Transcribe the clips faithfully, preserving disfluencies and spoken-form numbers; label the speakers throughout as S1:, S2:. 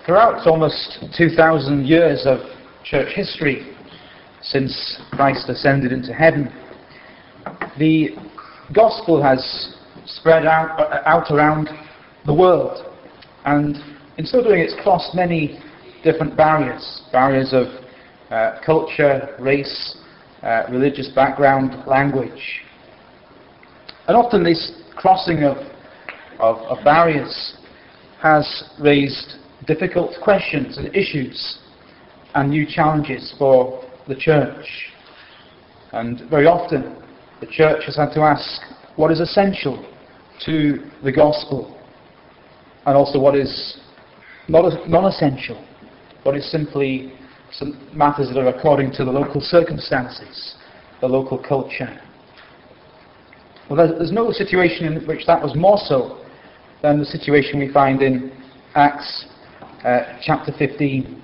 S1: Throughout almost two thousand years of church history, since Christ ascended into heaven, the gospel has spread out, uh, out around the world, and in so doing it's crossed many different barriers, barriers of uh, culture, race, uh, religious background, language. And often this crossing of, of, of barriers has raised difficult questions and issues and new challenges for the church. And very often the church has had to ask what is essential to the gospel, and also what is not non-essential, what is simply some matters that are according to the local circumstances, the local culture. Well, there's, there's no situation in which that was more so than the situation we find in Acts uh, chapter fifteen.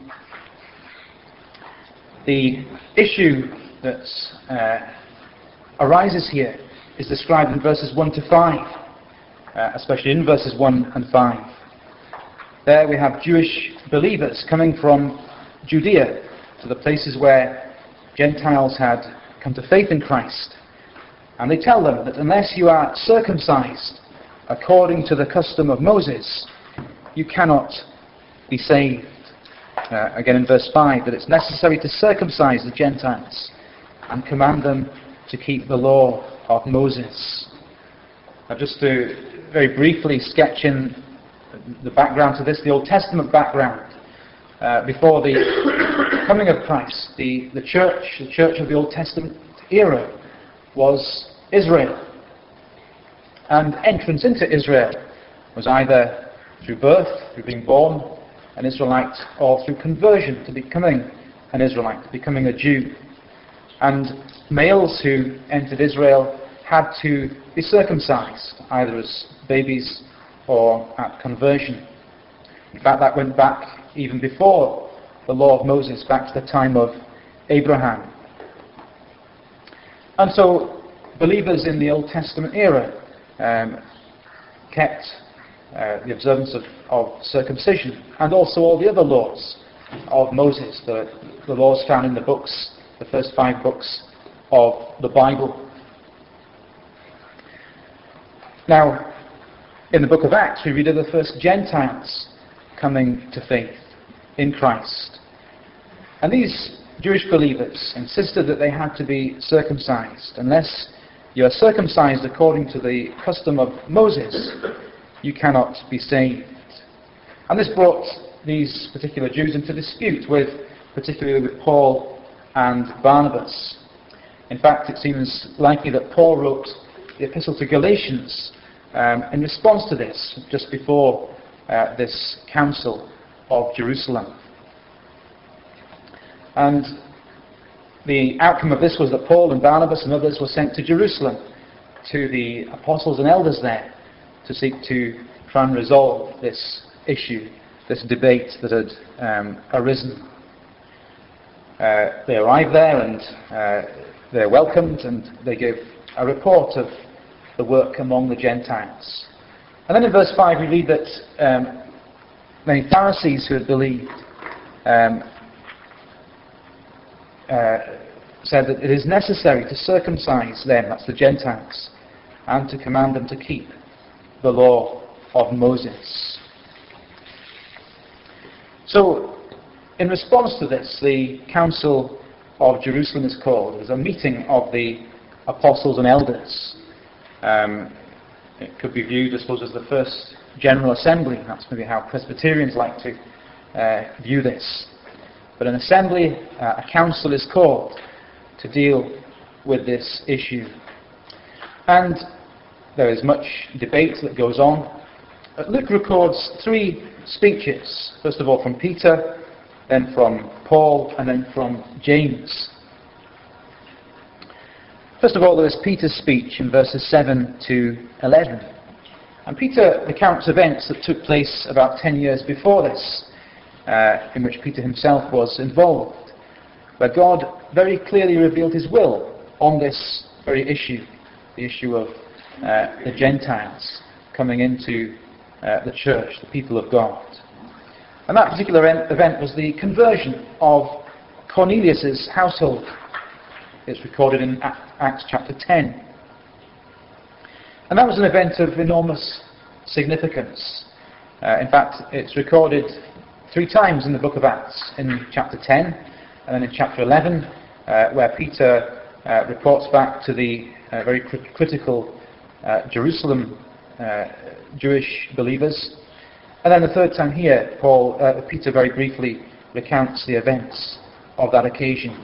S1: The issue that uh, arises here is described in verses one to five, uh, especially in verses one and five. There we have Jewish believers coming from Judea to the places where Gentiles had come to faith in Christ. And they tell them that unless you are circumcised according to the custom of Moses, you cannot be saved. Uh, again in verse five, that it's necessary to circumcise the Gentiles and command them to keep the law of Moses. Now, just to very briefly sketch in the background to this, the Old Testament background. Uh, before the coming of Christ, the, the church, the church of the Old Testament era was Israel. And entrance into Israel was either through birth, through being born an Israelite, or through conversion to becoming an Israelite, becoming a Jew. And males who entered Israel had to be circumcised, either as babies or at conversion. In fact, that went back even before the law of Moses, back to the time of Abraham. And so believers in the Old Testament era um, kept uh, the observance of, of circumcision, and also all the other laws of Moses, the, the laws found in the books, the first five books of the Bible. Now, in the book of Acts, we read of the first Gentiles coming to faith in Christ. And these Jewish believers insisted that they had to be circumcised. Unless you are circumcised according to the custom of Moses, you cannot be saved. And this brought these particular Jews into dispute with, particularly with Paul and Barnabas. In fact, it seems likely that Paul wrote the epistle to Galatians um, in response to this, just before uh, this council of Jerusalem. And the outcome of this was that Paul and Barnabas and others were sent to Jerusalem, to the apostles and elders there, to seek to try and resolve this issue, this debate that had um, arisen. Uh, they arrived there and uh, they're welcomed, and they give a report of the work among the Gentiles. And then in verse five we read that um, many Pharisees who had believed um, uh, said that it is necessary to circumcise them, that's the Gentiles, and to command them to keep the law of Moses. So, in response to this, the Council of Jerusalem is called. There's a meeting of the apostles and elders. Um, it could be viewed, I suppose, as the first General Assembly. That's maybe how Presbyterians like to uh, view this. But an assembly, uh, a council is called to deal with this issue. And there is much debate that goes on. Uh, Luke records three speeches, first of all from Peter, then from Paul, and then from James. First of all, there is Peter's speech in verses seven to eleven. And Peter recounts events that took place about ten years before this, uh, in which Peter himself was involved, where God very clearly revealed his will on this very issue, the issue of uh, the Gentiles coming into uh, the church, the people of God. And that particular event was the conversion of Cornelius' household. It's recorded in Acts chapter ten. And that was an event of enormous significance. Uh, in fact, it's recorded three times in the book of Acts, in chapter ten, and then in chapter eleven, uh, where Peter uh, reports back to the uh, very cr- critical uh, Jerusalem uh, Jewish believers. And then the third time here, Paul, uh, Peter very briefly recounts the events of that occasion.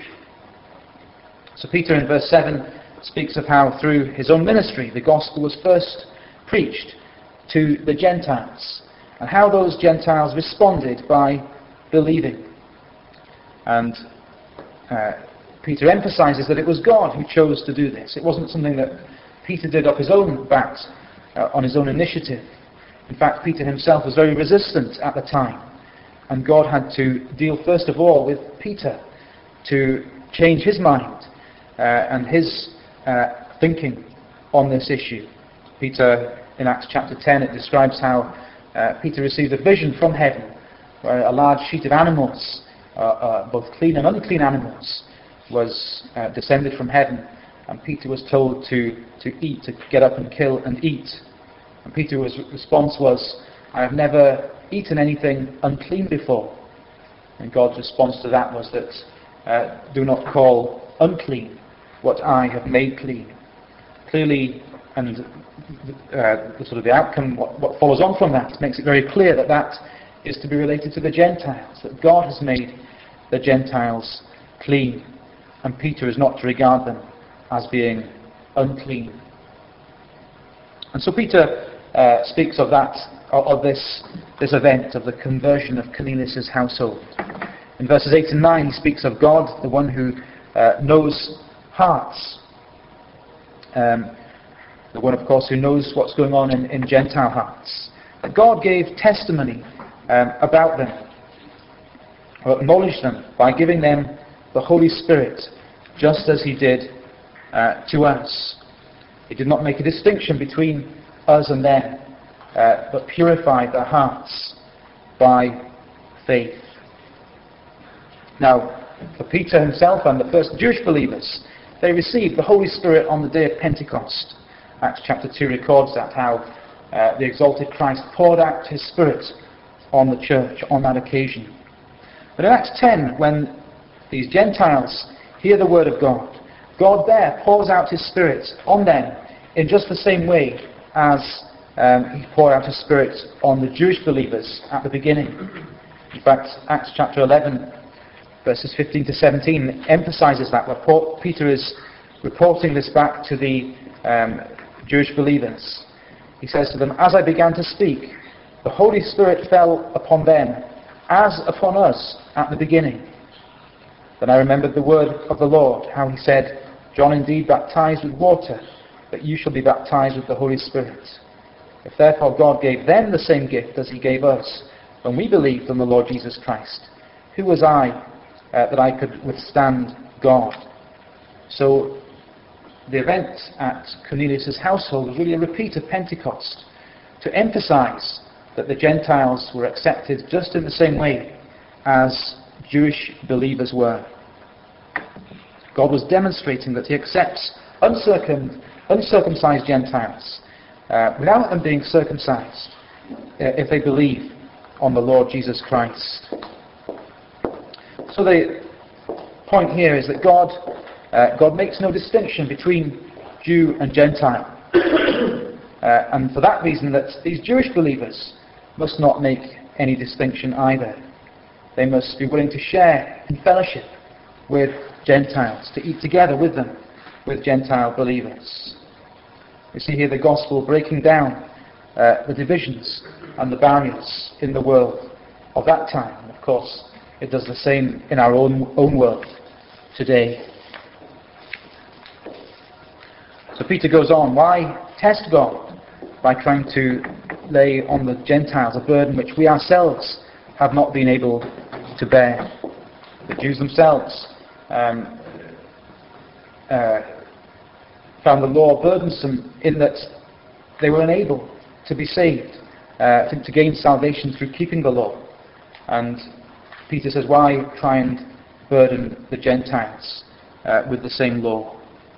S1: So Peter in verse seven speaks of how through his own ministry the gospel was first preached to the Gentiles, and how those Gentiles responded by believing. And uh, Peter emphasizes that it was God who chose to do this. It wasn't something that Peter did of his own bat, uh, on his own initiative. In fact, Peter himself was very resistant at the time, and God had to deal first of all with Peter to change his mind uh, and his uh, thinking on this issue. Peter, in Acts chapter ten, it describes how uh, Peter received a vision from heaven where a large sheet of animals, uh, uh, both clean and unclean animals, was uh, descended from heaven, and Peter was told to, to eat, to get up and kill and eat. And Peter's response was, "I have never eaten anything unclean before." And God's response to that was that, uh, "Do not call unclean what I have made clean." Clearly, and uh, the sort of the outcome, what, what follows on from that, makes it very clear that that is to be related to the Gentiles, that God has made the Gentiles clean, and Peter is not to regard them as being unclean. And so Peter uh, speaks of that, of, of this, this event of the conversion of Cornelius' household. In verses eight and nine, he speaks of God, the one who uh, knows hearts. Um, the one, of course, who knows what's going on in, in Gentile hearts. That God gave testimony um, about them, or acknowledged them by giving them the Holy Spirit, just as He did uh, to us. He did not make a distinction between us and them, uh, but purified their hearts by faith. Now, for Peter himself and the first Jewish believers, they received the Holy Spirit on the day of Pentecost. Acts chapter two records that, how uh, the exalted Christ poured out His Spirit on the church on that occasion. But in Acts ten, when these Gentiles hear the word of God, God there pours out His Spirit on them in just the same way as um, He poured out His Spirit on the Jewish believers at the beginning. In fact, Acts chapter eleven, verses fifteen to seventeen, emphasizes that, where Paul, Peter is reporting this back to the um, Jewish believers. He says to them, "As I began to speak, the Holy Spirit fell upon them, as upon us at the beginning. Then I remembered the word of the Lord, how He said, 'John indeed baptized with water, but you shall be baptized with the Holy Spirit.' If therefore God gave them the same gift as He gave us, when we believed on the Lord Jesus Christ, who was I uh, that I could withstand God?" So the event at Cornelius' household was really a repeat of Pentecost, to emphasize that the Gentiles were accepted just in the same way as Jewish believers were. God was demonstrating that He accepts uncircum, uncircumcised Gentiles uh, without them being circumcised uh, if they believe on the Lord Jesus Christ. So the point here is that God uh, God makes no distinction between Jew and Gentile. uh, and for that reason, that these Jewish believers must not make any distinction either. They must be willing to share in fellowship with Gentiles, to eat together with them, with Gentile believers. We see here the gospel breaking down uh, the divisions and the barriers in the world of that time. And of course, it does the same in our own, own world today. So Peter goes on, why test God by trying to lay on the Gentiles a burden which we ourselves have not been able to bear? The Jews themselves um, uh, found the law burdensome in that they were unable to be saved, uh, to, to gain salvation through keeping the law. And Peter says, why try and burden the Gentiles uh, with the same law?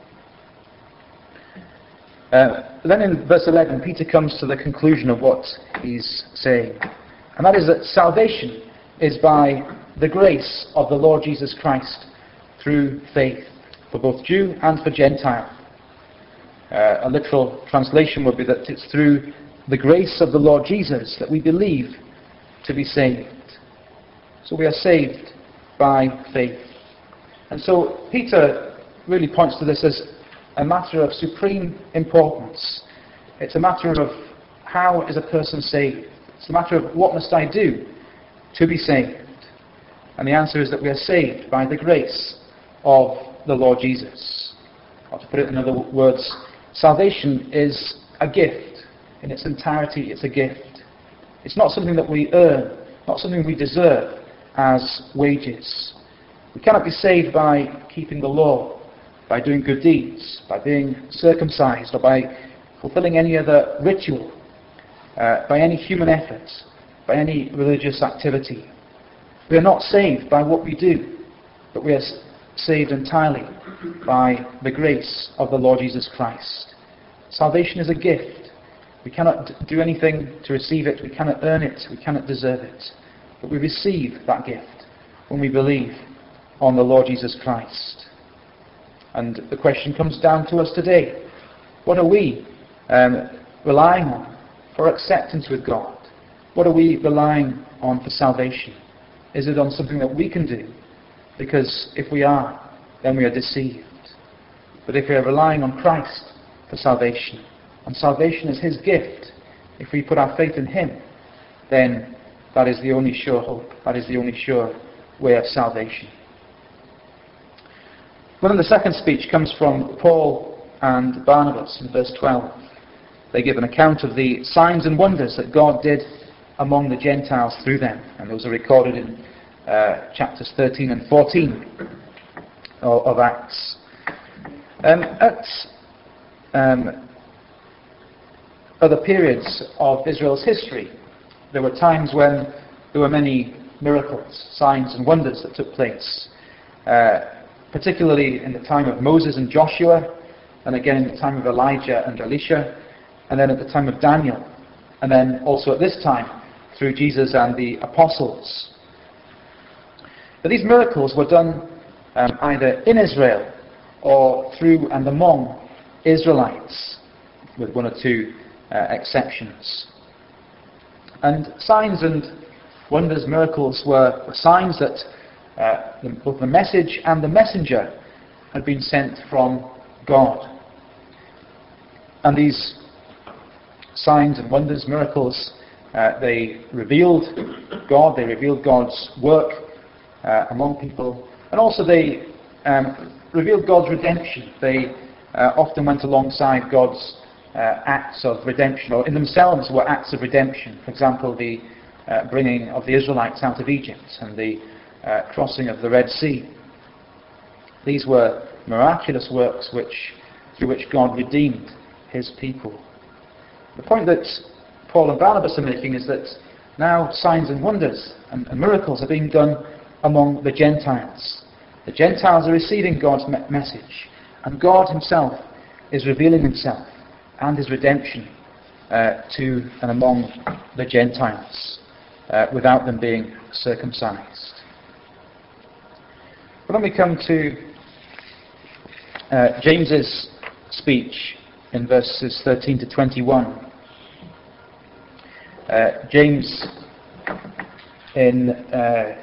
S1: Uh, then in verse eleven, Peter comes to the conclusion of what he's saying. And that is that salvation is by the grace of the Lord Jesus Christ through faith, for both Jew and for Gentile. Uh, a literal translation would be that it's through the grace of the Lord Jesus that we believe to be saved. So we are saved by faith. And so Peter really points to this as a matter of supreme importance. It's a matter of how is a person saved. It's a matter of what must I do to be saved. And the answer is that we are saved by the grace of the Lord Jesus. Or to put it in other words, salvation is a gift. In its entirety, it's a gift. It's not something that we earn, not something we deserve as wages. We cannot be saved by keeping the law, by doing good deeds, by being circumcised, or by fulfilling any other ritual, uh, by any human effort, by any religious activity. We are not saved by what we do, but we are saved entirely by the grace of the Lord Jesus Christ. Salvation is a gift. We cannot d- do anything to receive it. We cannot earn it. We cannot deserve it. But we receive that gift when we believe on the Lord Jesus Christ. And the question comes down to us today. What are we um, relying on for acceptance with God? What are we relying on for salvation? Is it on something that we can do? Because if we are, then we are deceived. But if we are relying on Christ for salvation, and salvation is His gift, if we put our faith in Him, then that is the only sure hope. That is the only sure way of salvation. Well, then the second speech comes from Paul and Barnabas in verse twelve. They give an account of the signs and wonders that God did among the Gentiles through them. And those are recorded in uh, chapters thirteen and fourteen of, of Acts. Um, at um, other periods of Israel's history, there were times when there were many miracles, signs and wonders that took place. Uh, particularly in the time of Moses and Joshua, and again in the time of Elijah and Elisha, and then at the time of Daniel, and then also at this time through Jesus and the apostles. But these miracles were done um, either in Israel or through and among Israelites, with one or two uh, exceptions. And signs and wonders, miracles were signs that uh, the, both the message and the messenger had been sent from God. And these signs and wonders, miracles, uh, they revealed God, they revealed God's work uh, among people, and also they um, revealed God's redemption. They uh, often went alongside God's uh, acts of redemption, or in themselves were acts of redemption. For example, the uh, bringing of the Israelites out of Egypt and the uh, crossing of the Red Sea. These were miraculous works which, through which God redeemed His people. The point that Paul and Barnabas are making is that now signs and wonders and, and miracles are being done among the Gentiles. The Gentiles are receiving God's me- message, and God Himself is revealing Himself and His redemption uh, to and among the Gentiles uh, without them being circumcised. But then we come to uh, James's speech in verses thirteen to twenty-one. Uh, James, in uh,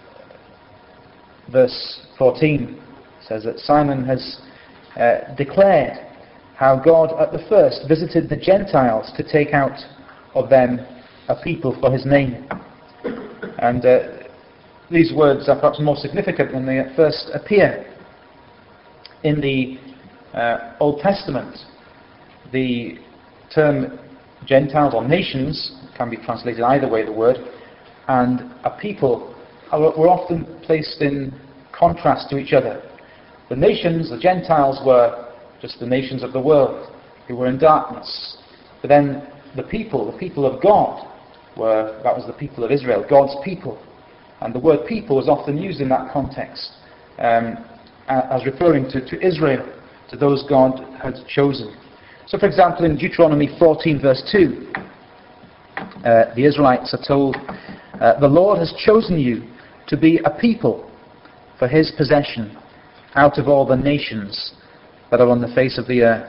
S1: verse fourteen, says that Simon has uh, declared how God at the first visited the Gentiles to take out of them a people for His name. And uh, these words are perhaps more significant when they at first appear in the uh, Old Testament. The term Gentiles or nations can be translated either way, the word, and a people are, were often placed in contrast to each other. The nations, the Gentiles, were just the nations of the world who were in darkness. But then the people, the people of God, were, that was the people of Israel, God's people, And the word people is often used in that context um, as referring to, to Israel, to those God had chosen. So for example, in Deuteronomy fourteen verse two, uh, the Israelites are told, uh, the Lord has chosen you to be a people for his possession out of all the nations that are on the face of the earth.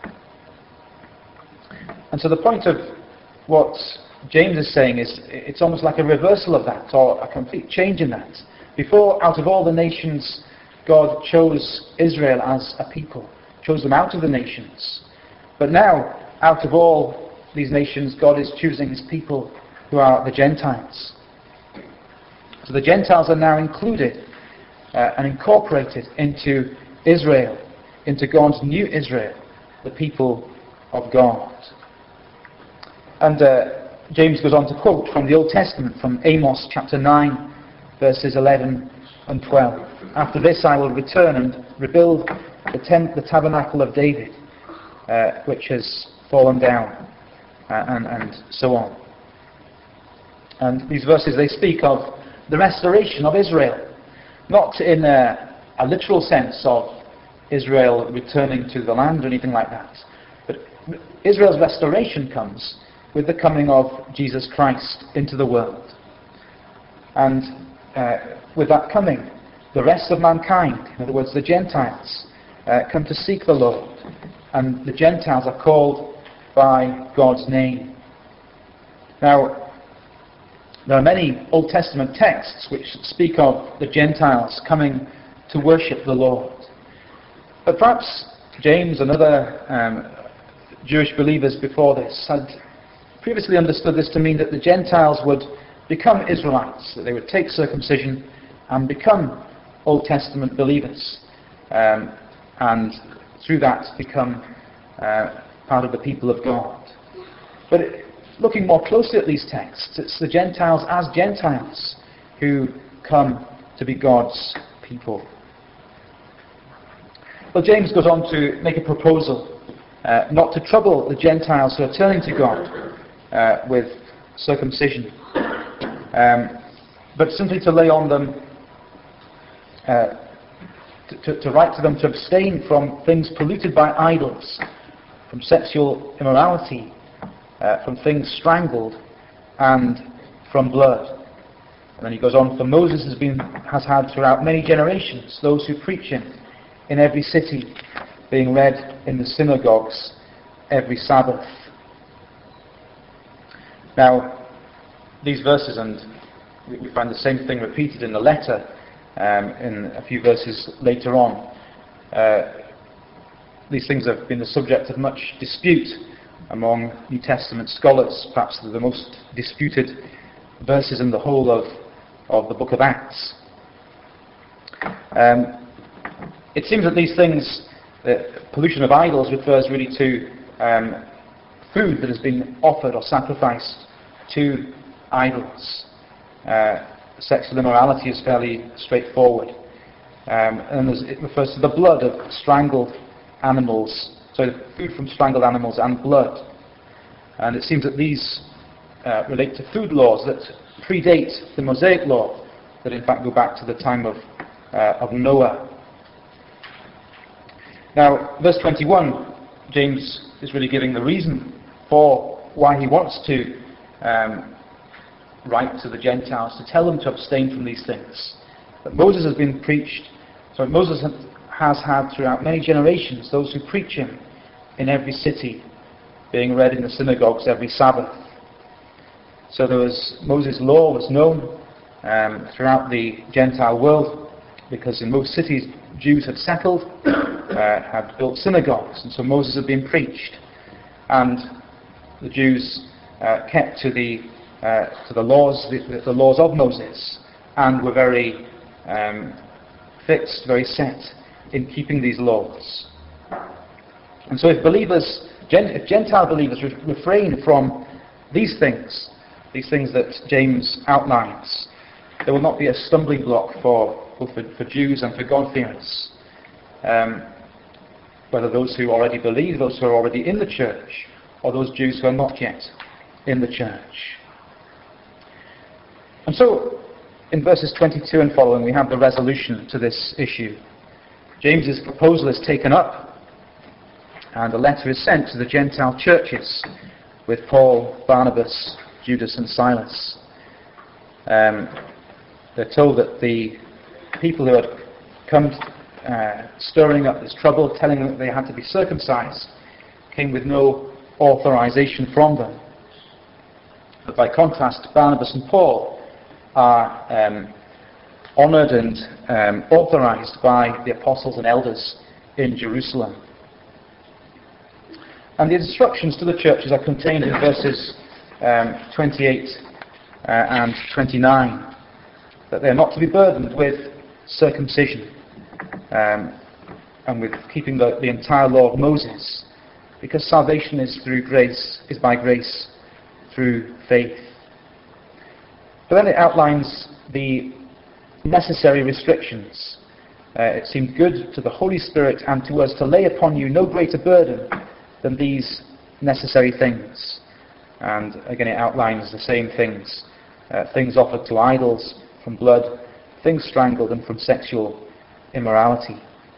S1: And so the point of what James is saying is, it's almost like a reversal of that, or a complete change in that. Before, out of all the nations, God chose Israel as a people, chose them out of the nations. But now, out of all these nations, God is choosing his people, who are the Gentiles. So the Gentiles are now included uh, and incorporated into Israel, into God's new Israel, the people of God. And uh, James goes on to quote from the Old Testament, from Amos chapter nine, verses eleven and twelve. After this I will return and rebuild the, tent, the tabernacle of David, uh, which has fallen down, uh, and, and so on. And these verses, they speak of the restoration of Israel, not in a, a literal sense of Israel returning to the land or anything like that, but Israel's restoration comes with the coming of Jesus Christ into the world. And uh, with that coming, the rest of mankind, in other words the Gentiles, uh, come to seek the Lord, and the Gentiles are called by God's name. Now, there are many Old Testament texts which speak of the Gentiles coming to worship the Lord. But perhaps James and other um, Jewish believers before this had previously understood this to mean that the Gentiles would become Israelites, that they would take circumcision and become Old Testament believers, um, and through that become uh, part of the people of God. But it, looking more closely at these texts, it's the Gentiles as Gentiles who come to be God's people. Well, James goes on to make a proposal uh, not to trouble the Gentiles who are turning to God uh, with circumcision, um, but simply to lay on them, uh, to, to, to write to them to abstain from things polluted by idols, from sexual immorality, uh, from things strangled, and from blood. And then he goes on, for Moses has been has had throughout many generations those who preach him in every city, being read in the synagogues every Sabbath. Now, these verses, and we find the same thing repeated in the letter um, in a few verses later on. Uh, these things have been the subject of much dispute among New Testament scholars. Perhaps they're the most disputed verses in the whole of, of the book of Acts. Um, it seems that these things, the pollution of idols, refers really to um, food that has been offered or sacrificed to idols. Uh, sexual immorality is fairly straightforward. Um, and it refers to the blood of strangled animals, so food from strangled animals and blood. And it seems that these uh, relate to food laws that predate the Mosaic law, that in fact go back to the time of, uh, of Noah. Now, verse twenty-one, James is really giving the reason for why he wants to um, write to the Gentiles, to tell them to abstain from these things. That Moses has been preached, so Moses has had throughout many generations those who preach him in every city, being read in the synagogues every Sabbath. So there was, Moses' law was known um, throughout the Gentile world, because in most cities Jews had settled, uh, had built synagogues, and so Moses had been preached, and the Jews uh, kept to the uh, to the laws, the, the laws of Moses, and were very um, fixed, very set in keeping these laws. And so, if believers, if Gentile believers, re- refrain from these things, these things that James outlines, there will not be a stumbling block for both for, for Jews and for God-fearers. Um, whether those who already believe, those who are already in the church, or those Jews who are not yet in the church. And so, in verses twenty-two and following, we have the resolution to this issue. James's proposal is taken up, and a letter is sent to the Gentile churches with Paul, Barnabas, Judas and Silas. Um, they're told that the people who had come uh, stirring up this trouble, telling them that they had to be circumcised, came with no authorization from them. But by contrast, Barnabas and Paul are um, honoured and um, authorized by the apostles and elders in Jerusalem. And the instructions to the churches are contained in verses um, twenty-eight uh, and twenty-nine, that they are not to be burdened with circumcision um, and with keeping the, the entire law of Moses, because salvation is through grace, is by grace through faith. But then it outlines the necessary restrictions. Uh, it seemed good to the Holy Spirit and to us to lay upon you no greater burden than these necessary things. And again it outlines the same things. Uh, things offered to idols, from blood, things strangled, and from sexual immorality.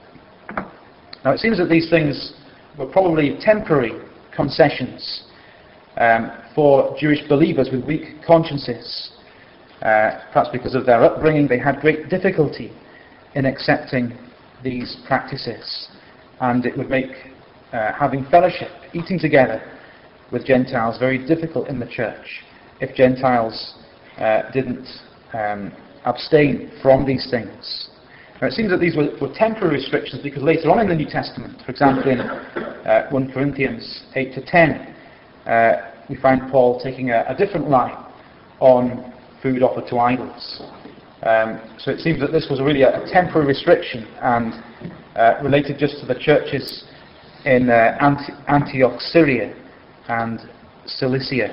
S1: Now it seems that these things were probably temporary concessions um, for Jewish believers with weak consciences. Uh, perhaps because of their upbringing, they had great difficulty in accepting these practices, and it would make uh, having fellowship, eating together with Gentiles, very difficult in the church if Gentiles uh, didn't um, abstain from these things. Now it seems that these were, were temporary restrictions, because later on in the New Testament, for example in uh, First Corinthians eight to ten, uh, we find Paul taking a, a different line on food offered to idols. Um, so it seems that this was really a, a temporary restriction, and uh, related just to the churches in uh, Ant- Antioch, Syria and Cilicia.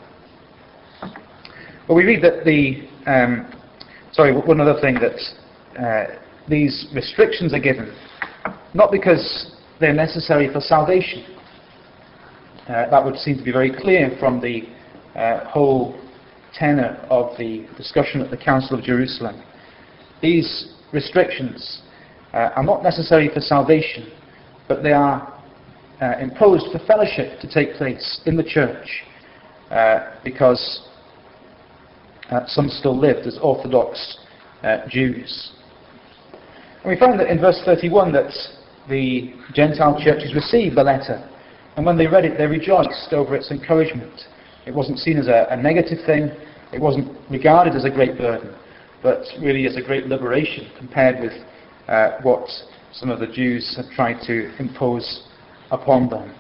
S1: Well, we read that the, um, sorry, one other thing, that uh, these restrictions are given not because they're necessary for salvation. Uh, that would seem to be very clear from the uh, whole tenor of the discussion at the Council of Jerusalem. These restrictions uh, are not necessary for salvation, but they are uh, imposed for fellowship to take place in the church, uh, because uh, some still lived as Orthodox uh, Jews. And we find that in verse thirty-one that the Gentile churches received the letter, and when they read it, they rejoiced over its encouragement. It wasn't seen as a, a negative thing. It wasn't regarded as a great burden, but really as a great liberation compared with uh, what some of the Jews had tried to impose upon them.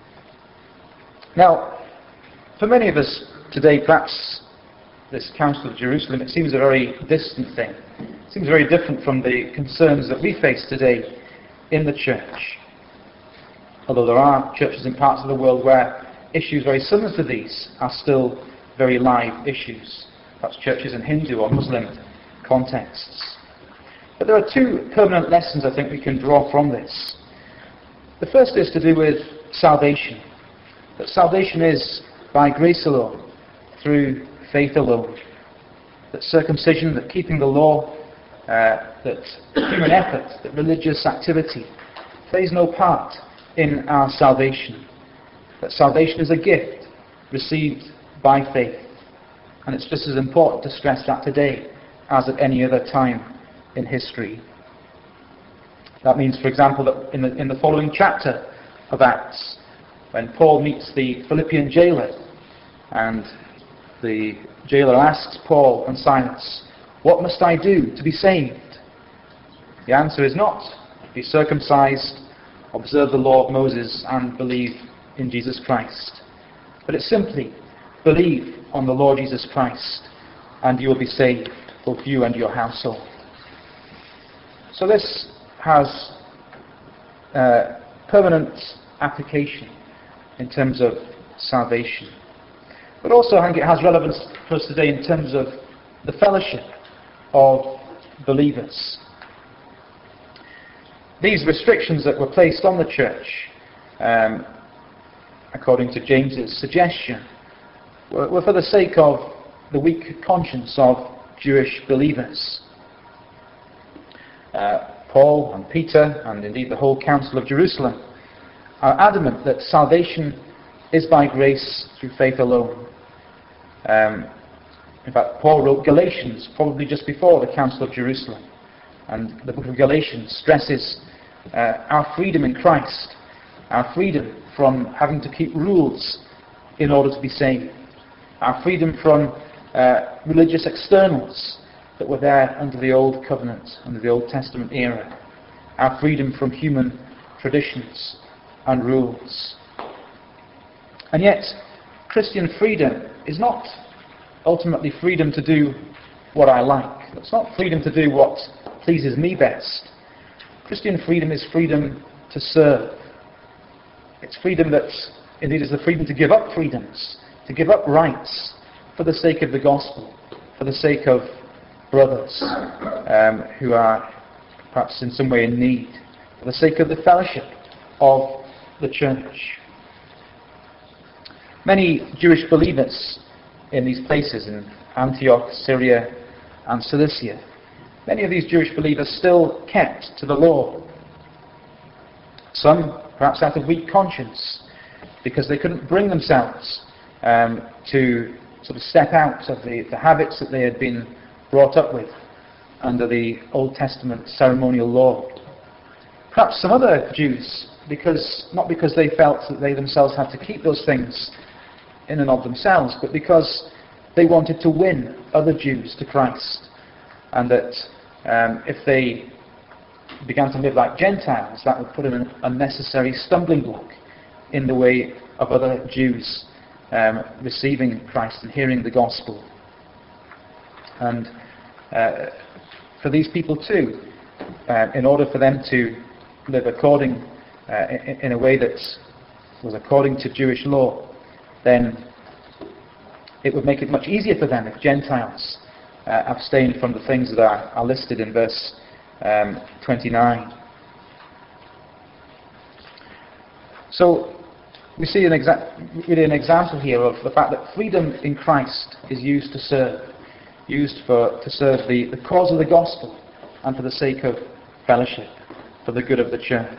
S1: Now, for many of us today, perhaps this Council of Jerusalem, it seems a very distant thing. It seems very different from the concerns that we face today in the church. Although there are churches in parts of the world where issues very similar to these are still very live issues, perhaps churches in Hindu or Muslim contexts. But there are two permanent lessons I think we can draw from this. The first is to do with salvation. That salvation is by grace alone, through faith alone. That circumcision, that keeping the law, uh, that human effort, that religious activity plays no part in our salvation. That salvation is a gift received by faith. And it's just as important to stress that today as at any other time in history. That means, for example, that in the, in the following chapter of Acts, when Paul meets the Philippian jailer, and the jailer asks Paul and Silas, "What must I do to be saved?" The answer is not, be circumcised, observe the law of Moses, and believe in Jesus Christ. But it's simply, believe on the Lord Jesus Christ, and you will be saved, both you and your household. So this has uh, permanent application in terms of salvation. But also I think it has relevance for us today in terms of the fellowship of believers. These restrictions that were placed on the church, um, according to James's suggestion, were, were for the sake of the weak conscience of Jewish believers. Uh, Paul and Peter, and indeed the whole Council of Jerusalem, are adamant that salvation is by grace through faith alone. Um, in fact, Paul wrote Galatians probably just before the Council of Jerusalem, and the book of Galatians stresses uh, our freedom in Christ, our freedom from having to keep rules in order to be saved, our freedom from uh, religious externals that were there under the Old Covenant, under the Old Testament era, our freedom from human traditions and rules. And yet, Christian freedom is not ultimately freedom to do what I like. It's not freedom to do what pleases me best. Christian freedom is freedom to serve. It's freedom that, indeed, is the freedom to give up freedoms, to give up rights for the sake of the gospel, for the sake of brothers um, who are perhaps in some way in need, for the sake of the fellowship of the church. Many Jewish believers in these places, in Antioch, Syria, and Cilicia, many of these Jewish believers still kept to the law. Some, perhaps out of weak conscience, because they couldn't bring themselves um, to sort of step out of the, the habits that they had been brought up with under the Old Testament ceremonial law. Perhaps some other Jews, because not because they felt that they themselves had to keep those things in and of themselves, but because they wanted to win other Jews to Christ, and that um, if they began to live like Gentiles, that would put an unnecessary stumbling block in the way of other Jews um, receiving Christ and hearing the gospel. And uh, for these people too, uh, in order for them to live according, uh, in, in a way that was according to Jewish law, then it would make it much easier for them if Gentiles uh, abstained from the things that are, are listed in verse um, twenty-nine. So we see an, exa- really an example here of the fact that freedom in Christ is used to serve, used for to serve the, the cause of the gospel and for the sake of fellowship, for the good of the church.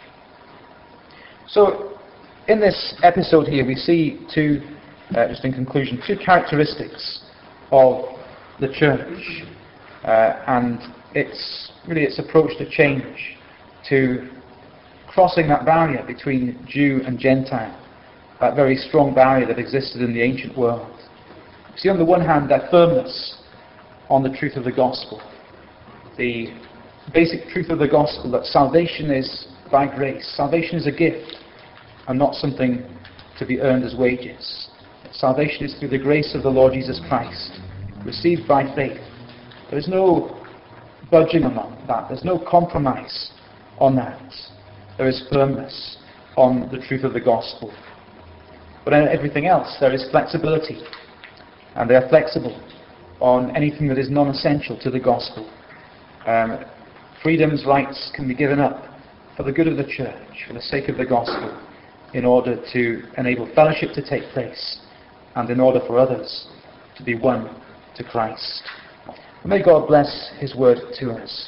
S1: So in this episode here we see two, uh, just in conclusion, two characteristics of the church uh, and its really its approach to change, to crossing that barrier between Jew and Gentile, that very strong barrier that existed in the ancient world. You see, on the one hand, their firmness on the truth of the gospel, the basic truth of the gospel that salvation is by grace, salvation is a gift and not something to be earned as wages. Salvation is through the grace of the Lord Jesus Christ, received by faith. There is no budging on that. There's no compromise on that. There is firmness on the truth of the gospel. But in everything else, there is flexibility. And they are flexible on anything that is non-essential to the gospel. Um, freedoms, rights can be given up for the good of the church, for the sake of the gospel, in order to enable fellowship to take place, and in order for others to be won to Christ. May God bless His word to us.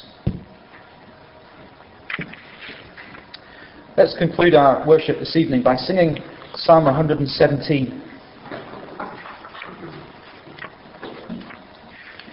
S1: Let's conclude our worship this evening by singing Psalm one hundred seventeen.